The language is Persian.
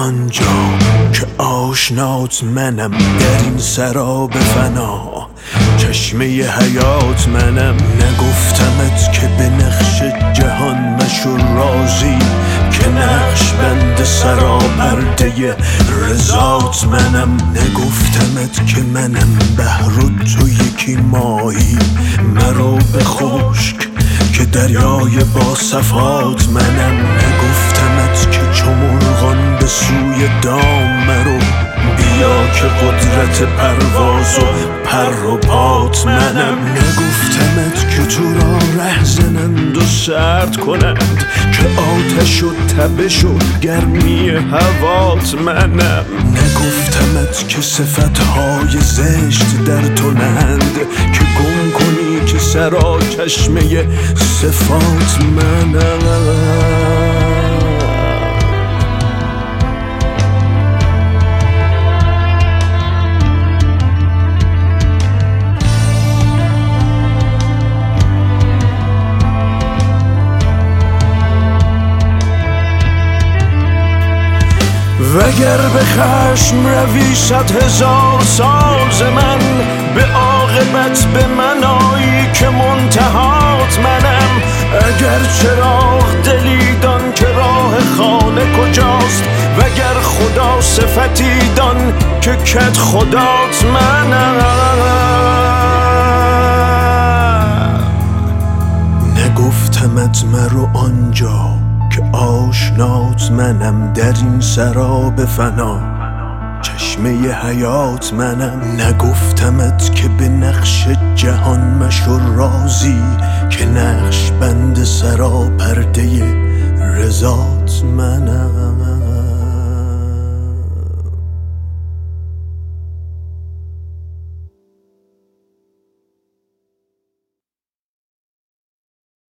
آنجا که آشنات منم، در این سراب فنا چشمه حیات منم. نگفتمت که به نقش جهان مشو راضی، که نقش بند سراپرده رضات منم. نگفتمت که منم بحر و تو یکی ماهی، مرو به خشک که دریای با صفات منم. نگفتمت که چو مرغان به سوی دام مرو، بیا که قدرت پرواز و پر و پات منم. نگفتمت که تو را ره زنند و سرد کنند، که آتش و تبش و گرمی هوات منم. نگفتمت که صفتهای زشت در تو نند، که گم کنی که سرا چشمه صفات منم. وگر به خشم روی 100,000 سال ز من، به عاقبت به من آیی که منتهات منم. اگر چراغ دلی دان که راه خانه کجاست، وگر خدا صفتی دان که کت خدات منم. نگفتمت مرو آنجا که آشنات منم، در این سراب فنا چشمه حیات منم. نگفتمت که به نقش جهان مشو راضی، که نقش بند سراپرده رضات منم.